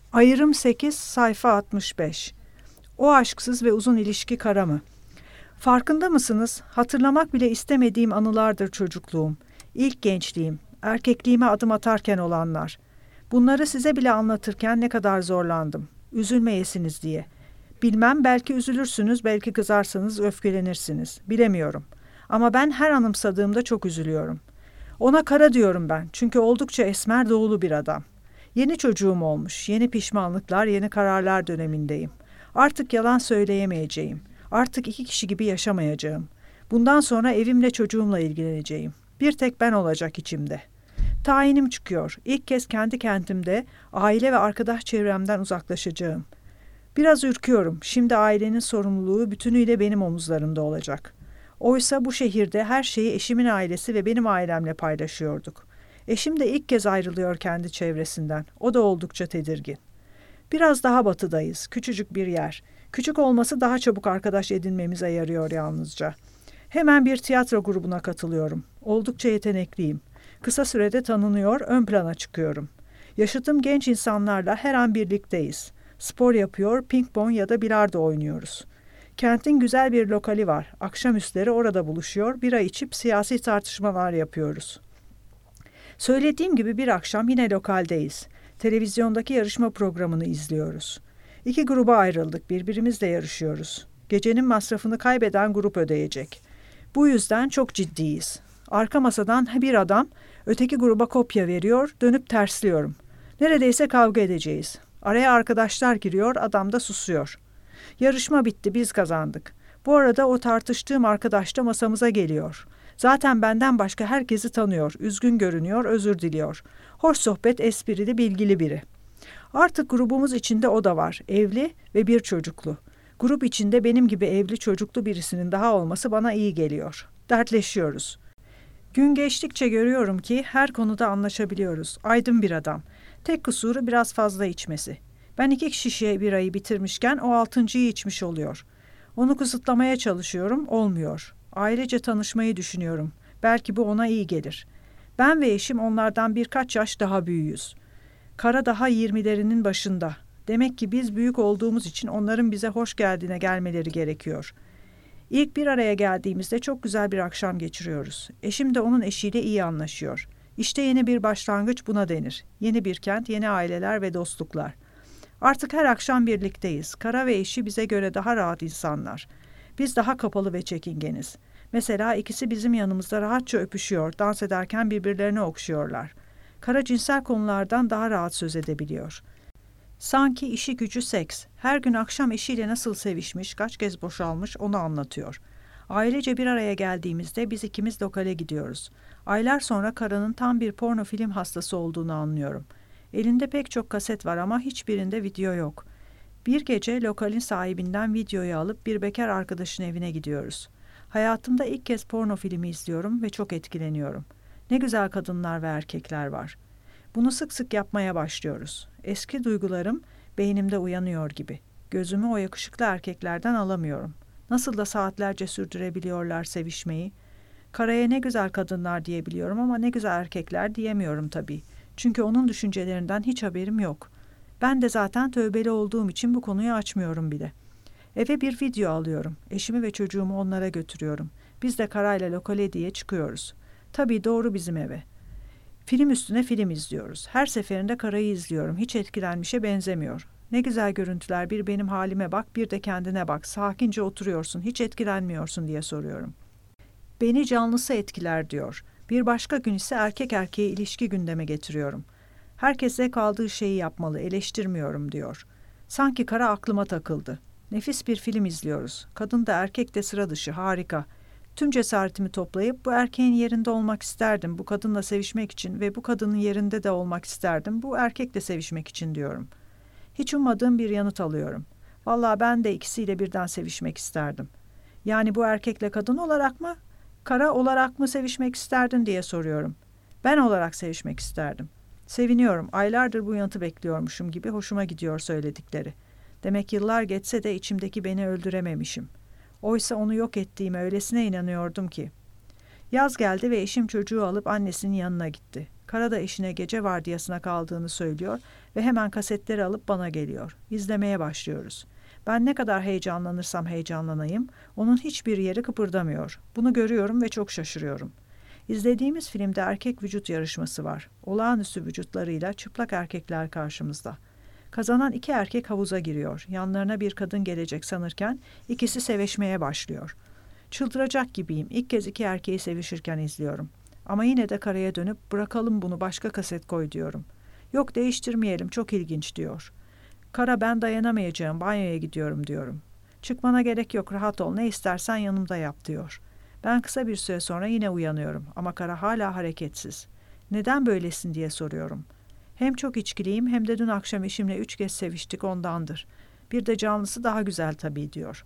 Ayrım 8, sayfa 65. O aşksız ve uzun ilişki kara mı? Farkında mısınız? Hatırlamak bile istemediğim anılardır çocukluğum. İlk gençliğim, erkekliğime adım atarken olanlar. Bunları size bile anlatırken ne kadar zorlandım. Üzülmeyesiniz diye. Bilmem, belki üzülürsünüz, belki kızarsınız, öfkelenirsiniz. Bilemiyorum. Ama ben her anımsadığımda çok üzülüyorum. Ona kara diyorum ben, çünkü oldukça esmer doğulu bir adam. Yeni çocuğum olmuş, yeni pişmanlıklar, yeni kararlar dönemindeyim. Artık yalan söyleyemeyeceğim. Artık iki kişi gibi yaşamayacağım. Bundan sonra evimle çocuğumla ilgileneceğim. Bir tek ben olacak içimde. Tayinim çıkıyor. İlk kez kendi kentimde, aile ve arkadaş çevremden uzaklaşacağım. Biraz ürküyorum. Şimdi ailenin sorumluluğu bütünüyle benim omuzlarımda olacak. Oysa bu şehirde her şeyi eşimin ailesi ve benim ailemle paylaşıyorduk. Eşim de ilk kez ayrılıyor kendi çevresinden. O da oldukça tedirgin. Biraz daha batıdayız. Küçücük bir yer. Küçük olması daha çabuk arkadaş edinmemize yarıyor yalnızca. Hemen bir tiyatro grubuna katılıyorum. Oldukça yetenekliyim. Kısa sürede tanınıyor, ön plana çıkıyorum. Yaşıtım genç insanlarla her an birlikteyiz. Spor yapıyor, ping-pong ya da bilardo oynuyoruz. Kentin güzel bir lokali var. Akşamüstleri orada buluşuyor, bira içip siyasi tartışmalar yapıyoruz. Söylediğim gibi bir akşam yine lokaldeyiz. Televizyondaki yarışma programını izliyoruz. İki gruba ayrıldık, birbirimizle yarışıyoruz. Gecenin masrafını kaybeden grup ödeyecek. Bu yüzden çok ciddiyiz. Arka masadan bir adam öteki gruba kopya veriyor, dönüp tersliyorum. Neredeyse kavga edeceğiz. Araya arkadaşlar giriyor, adam da susuyor. Yarışma bitti, biz kazandık. Bu arada o tartıştığım arkadaş da masamıza geliyor. Zaten benden başka herkesi tanıyor, üzgün görünüyor, özür diliyor. Hoş sohbet, esprili, bilgili biri. Artık grubumuz içinde o da var, evli ve bir çocuklu. Grup içinde benim gibi evli çocuklu birisinin daha olması bana iyi geliyor. Dertleşiyoruz. Gün geçtikçe görüyorum ki her konuda anlaşabiliyoruz. Aydın bir adam. Tek kusuru biraz fazla içmesi. Ben 2 şişe birayı bitirmişken o 6.'yı içmiş oluyor. Onu kısıtlamaya çalışıyorum, olmuyor. Ailece tanışmayı düşünüyorum. Belki bu ona iyi gelir. Ben ve eşim onlardan birkaç yaş daha büyüğüz. Kara daha 20'lerinin başında. Demek ki biz büyük olduğumuz için onların bize hoş geldiğine gelmeleri gerekiyor. İlk bir araya geldiğimizde çok güzel bir akşam geçiriyoruz. Eşim de onun eşiyle iyi anlaşıyor. İşte yeni bir başlangıç buna denir. Yeni bir kent, yeni aileler ve dostluklar. Artık her akşam birlikteyiz. Kara ve eşi bize göre daha rahat insanlar. Biz daha kapalı ve çekingeniz. Mesela ikisi bizim yanımızda rahatça öpüşüyor, dans ederken birbirlerini okşuyorlar. Kara cinsel konulardan daha rahat söz edebiliyor. Sanki işi gücü seks. Her gün akşam eşiyle nasıl sevişmiş, kaç kez boşalmış onu anlatıyor. Ailece bir araya geldiğimizde biz ikimiz lokale gidiyoruz. Aylar sonra Kara'nın tam bir porno film hastası olduğunu anlıyorum. Elinde pek çok kaset var ama hiçbirinde video yok. Bir gece lokalin sahibinden videoyu alıp bir bekar arkadaşın evine gidiyoruz. Hayatımda ilk kez porno filmi izliyorum ve çok etkileniyorum. Ne güzel kadınlar ve erkekler var. Bunu sık sık yapmaya başlıyoruz. Eski duygularım beynimde uyanıyor gibi. Gözümü o yakışıklı erkeklerden alamıyorum. Nasıl da saatlerce sürdürebiliyorlar sevişmeyi. Karaya ne güzel kadınlar diyebiliyorum ama ne güzel erkekler diyemiyorum tabii. Çünkü onun düşüncelerinden hiç haberim yok. Ben de zaten tövbeli olduğum için bu konuyu açmıyorum bile. Eve bir video alıyorum. Eşimi ve çocuğumu onlara götürüyorum. Biz de Karayla lokale diye çıkıyoruz. Tabii doğru bizim eve. Film üstüne film izliyoruz. Her seferinde Karayı izliyorum. Hiç etkilenmişe benzemiyor. Ne güzel görüntüler, bir benim halime bak, bir de kendine bak. Sakince oturuyorsun, hiç etkilenmiyorsun diye soruyorum. Beni canlısı etkiler diyor. Bir başka gün ise erkek erkeğe ilişki gündeme getiriyorum. Herkes zevk aldığı şeyi yapmalı, eleştirmiyorum diyor. Sanki Kara aklıma takıldı. Nefis bir film izliyoruz. Kadın da erkek de sıra dışı, harika. Tüm cesaretimi toplayıp bu erkeğin yerinde olmak isterdim, bu kadınla sevişmek için ve bu kadının yerinde de olmak isterdim, bu erkekle sevişmek için diyorum. Hiç ummadığım bir yanıt alıyorum. Vallahi ben de ikisiyle birden sevişmek isterdim. Yani bu erkekle kadın olarak mı, Kara olarak mı sevişmek isterdin diye soruyorum. Ben olarak sevişmek isterdim. Seviniyorum, aylardır bu yanıtı bekliyormuşum gibi hoşuma gidiyor söyledikleri. Demek yıllar geçse de içimdeki beni öldürememişim. Oysa onu yok ettiğime öylesine inanıyordum ki. Yaz geldi ve eşim çocuğu alıp annesinin yanına gitti. Kara da eşine gece vardiyasına kaldığını söylüyor ve hemen kasetleri alıp bana geliyor. İzlemeye başlıyoruz. Ben ne kadar heyecanlanırsam heyecanlanayım, onun hiçbir yeri kıpırdamıyor. Bunu görüyorum ve çok şaşırıyorum. İzlediğimiz filmde erkek vücut yarışması var. Olağanüstü vücutlarıyla çıplak erkekler karşımızda. Kazanan 2 erkek havuza giriyor. Yanlarına bir kadın gelecek sanırken ikisi sevişmeye başlıyor. Çıldıracak gibiyim. İlk kez 2 erkeği sevişirken izliyorum. Ama yine de Kara'ya dönüp bırakalım bunu, başka kaset koy diyorum. Yok, değiştirmeyelim, çok ilginç diyor. Kara, ben dayanamayacağım, banyoya gidiyorum diyorum. Çıkmana gerek yok, rahat ol, ne istersen yanımda yap diyor. Ben kısa bir süre sonra yine uyanıyorum ama Kara hala hareketsiz. Neden böylesin diye soruyorum. Hem çok içkiliyim hem de dün akşam eşimle 3 kez seviştik, ondandır. Bir de canlısı daha güzel tabii diyor.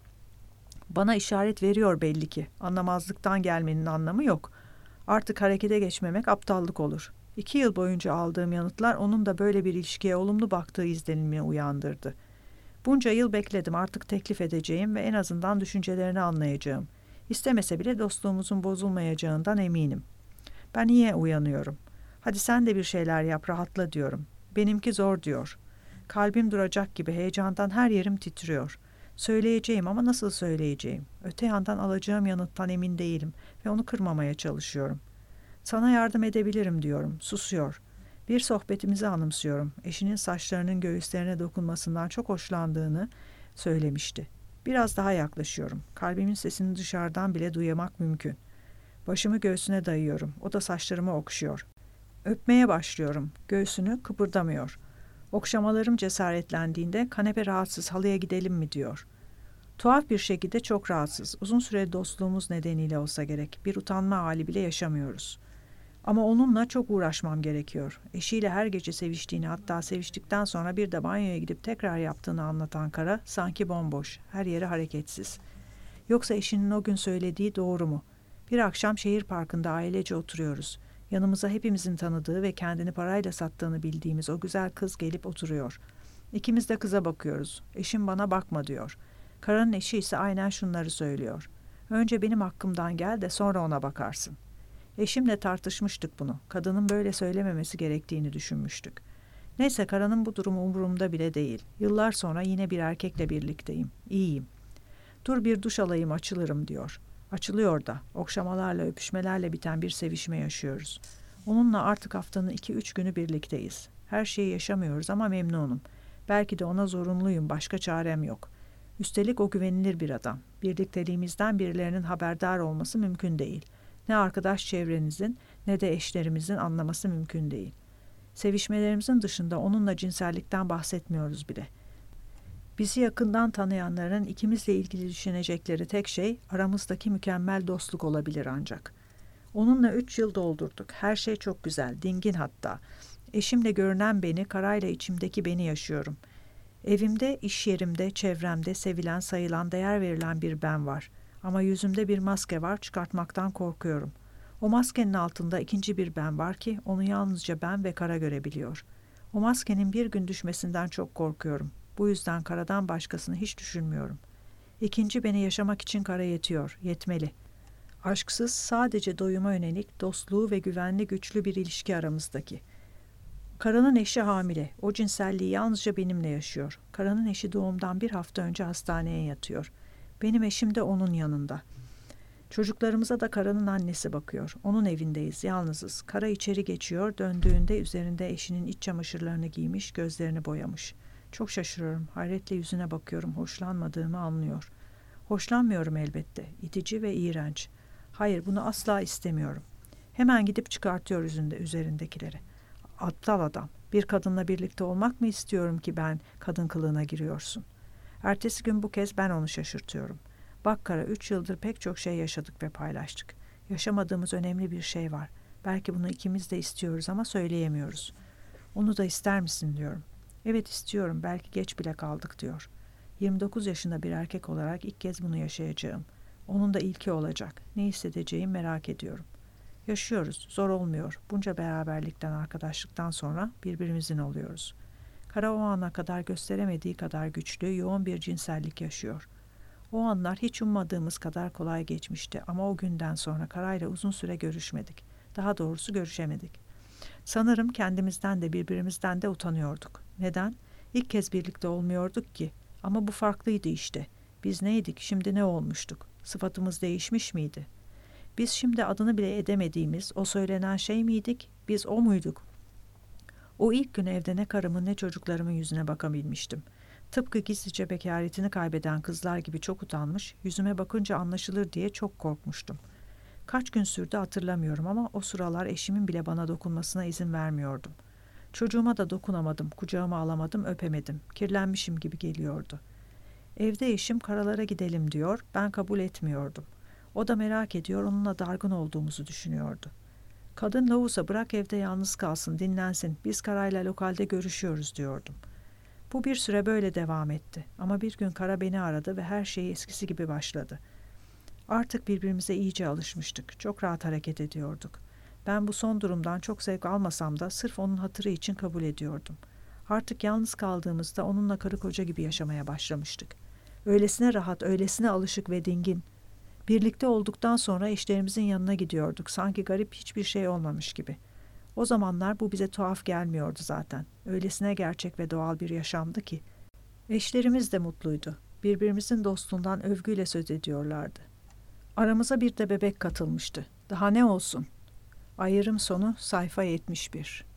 Bana işaret veriyor belli ki. Anlamazlıktan gelmenin anlamı yok. Artık harekete geçmemek aptallık olur. 2 yıl boyunca aldığım yanıtlar onun da böyle bir ilişkiye olumlu baktığı izlenimini uyandırdı. Bunca yıl bekledim, artık teklif edeceğim ve en azından düşüncelerini anlayacağım. İstemese bile dostluğumuzun bozulmayacağından eminim. Ben niye uyanıyorum? Hadi sen de bir şeyler yap, rahatla diyorum. Benimki zor diyor. Kalbim duracak gibi, heyecandan her yerim titriyor. Söyleyeceğim ama nasıl söyleyeceğim? Öte yandan alacağım yanıttan emin değilim ve onu kırmamaya çalışıyorum. Sana yardım edebilirim diyorum. Susuyor. Bir sohbetimizi anımsıyorum. Eşinin saçlarının göğüslerine dokunmasından çok hoşlandığını söylemişti. Biraz daha yaklaşıyorum. Kalbimin sesini dışarıdan bile duymak mümkün. Başımı göğsüne dayıyorum. O da saçlarımı okşuyor. Öpmeye başlıyorum. Göğsünü, kıpırdamıyor. Okşamalarım cesaretlendiğinde kanepe rahatsız, halıya gidelim mi diyor. Tuhaf bir şekilde çok rahatsız. Uzun süre dostluğumuz nedeniyle olsa gerek. Bir utanma hali bile yaşamıyoruz. Ama onunla çok uğraşmam gerekiyor. Eşiyle her gece seviştiğini, hatta seviştikten sonra bir de banyoya gidip tekrar yaptığını anlatan Kara sanki bomboş, her yeri hareketsiz. Yoksa eşinin o gün söylediği doğru mu? Bir akşam şehir parkında ailece oturuyoruz. Yanımıza hepimizin tanıdığı ve kendini parayla sattığını bildiğimiz o güzel kız gelip oturuyor. İkimiz de kıza bakıyoruz. Eşim bana bakma diyor. Kara'nın eşi ise aynen şunları söylüyor. Önce benim hakkımdan gel de sonra ona bakarsın. Eşimle tartışmıştık bunu. Kadının böyle söylememesi gerektiğini düşünmüştük. Neyse, Kara'nın bu durumu umurumda bile değil. Yıllar sonra yine bir erkekle birlikteyim. İyiyim. Dur bir duş alayım, açılırım diyor. Açılıyor da. Okşamalarla, öpüşmelerle biten bir sevişme yaşıyoruz. Onunla artık haftanın 2-3 günü birlikteyiz. Her şeyi yaşamıyoruz ama memnunum. Belki de ona zorunluyum, başka çarem yok. Üstelik o güvenilir bir adam. Birlikteliğimizden birilerinin haberdar olması mümkün değil. Ne arkadaş çevrenizin ne de eşlerimizin anlaması mümkün değil. Sevişmelerimizin dışında onunla cinsellikten bahsetmiyoruz bile. Bizi yakından tanıyanların ikimizle ilgili düşünecekleri tek şey aramızdaki mükemmel dostluk olabilir ancak. Onunla 3 yıl doldurduk. Her şey çok güzel, dingin hatta. Eşimle görünen beni, Karayla içimdeki beni yaşıyorum. Evimde, iş yerimde, çevremde sevilen, sayılan, değer verilen bir ben var. Ama yüzümde bir maske var, çıkartmaktan korkuyorum. O maskenin altında ikinci bir ben var ki onu yalnızca ben ve Kara görebiliyor. O maskenin bir gün düşmesinden çok korkuyorum. Bu yüzden Kara'dan başkasını hiç düşünmüyorum. İkinci beni yaşamak için Kara yetiyor, yetmeli. Aşksız, sadece doyuma yönelik, dostluğu ve güvenli, güçlü bir ilişki aramızdaki. Kara'nın eşi hamile. O cinselliği yalnızca benimle yaşıyor. Kara'nın eşi doğumdan bir hafta önce hastaneye yatıyor. Benim eşim de onun yanında. Çocuklarımıza da Kara'nın annesi bakıyor. Onun evindeyiz, yalnızız. Kara içeri geçiyor, döndüğünde üzerinde eşinin iç çamaşırlarını giymiş, gözlerini boyamış. Çok şaşırıyorum, hayretle yüzüne bakıyorum, hoşlanmadığımı anlıyor. Hoşlanmıyorum elbette, itici ve iğrenç. Hayır, bunu asla istemiyorum. Hemen gidip çıkartıyor üzerindekileri. Aptal adam, bir kadınla birlikte olmak mı istiyorum ki ben kadın kılığına giriyorsun? Ertesi gün bu kez ben onu şaşırtıyorum. Bak Kara, 3 yıldır pek çok şey yaşadık ve paylaştık. Yaşamadığımız önemli bir şey var. Belki bunu ikimiz de istiyoruz ama söyleyemiyoruz. Onu da ister misin diyorum. Evet istiyorum, belki geç bile kaldık diyor. 29 yaşında bir erkek olarak ilk kez bunu yaşayacağım. Onun da ilki olacak. Ne hissedeceğim merak ediyorum. Yaşıyoruz, zor olmuyor. Bunca beraberlikten, arkadaşlıktan sonra birbirimizin oluyoruz. Kara o ana kadar gösteremediği kadar güçlü, yoğun bir cinsellik yaşıyor. O anlar hiç ummadığımız kadar kolay geçmişti ama o günden sonra Kara'yla uzun süre görüşmedik. Daha doğrusu görüşemedik. Sanırım kendimizden de birbirimizden de utanıyorduk. Neden? İlk kez birlikte olmuyorduk ki. Ama bu farklıydı işte. Biz neydik, şimdi ne olmuştuk? Sıfatımız değişmiş miydi? Biz şimdi adını bile edemediğimiz o söylenen şey miydik? Biz o muyduk? O ilk gün evde ne karımın ne çocuklarımın yüzüne bakabilmiştim. Tıpkı gizlice bekaretini kaybeden kızlar gibi çok utanmış, yüzüme bakınca anlaşılır diye çok korkmuştum. Kaç gün sürdü hatırlamıyorum ama o sıralar eşimin bile bana dokunmasına izin vermiyordum. Çocuğuma da dokunamadım, kucağıma alamadım, öpemedim. Kirlenmişim gibi geliyordu. Evde eşim karalara gidelim diyor, ben kabul etmiyordum. O da merak ediyor, onunla dargın olduğumuzu düşünüyordu. Kadın lavusa bırak evde yalnız kalsın, dinlensin, biz Kara'yla lokalde görüşüyoruz diyordum. Bu bir süre böyle devam etti ama bir gün Kara beni aradı ve her şey eskisi gibi başladı. Artık birbirimize iyice alışmıştık, çok rahat hareket ediyorduk. Ben bu son durumdan çok zevk almasam da sırf onun hatırı için kabul ediyordum. Artık yalnız kaldığımızda onunla karı koca gibi yaşamaya başlamıştık. Öylesine rahat, öylesine alışık ve dingin. Birlikte olduktan sonra eşlerimizin yanına gidiyorduk. Sanki garip hiçbir şey olmamış gibi. O zamanlar bu bize tuhaf gelmiyordu zaten. Öylesine gerçek ve doğal bir yaşamdı ki. Eşlerimiz de mutluydu. Birbirimizin dostluğundan övgüyle söz ediyorlardı. Aramıza bir de bebek katılmıştı. Daha ne olsun? Ayrım sonu sayfa 71.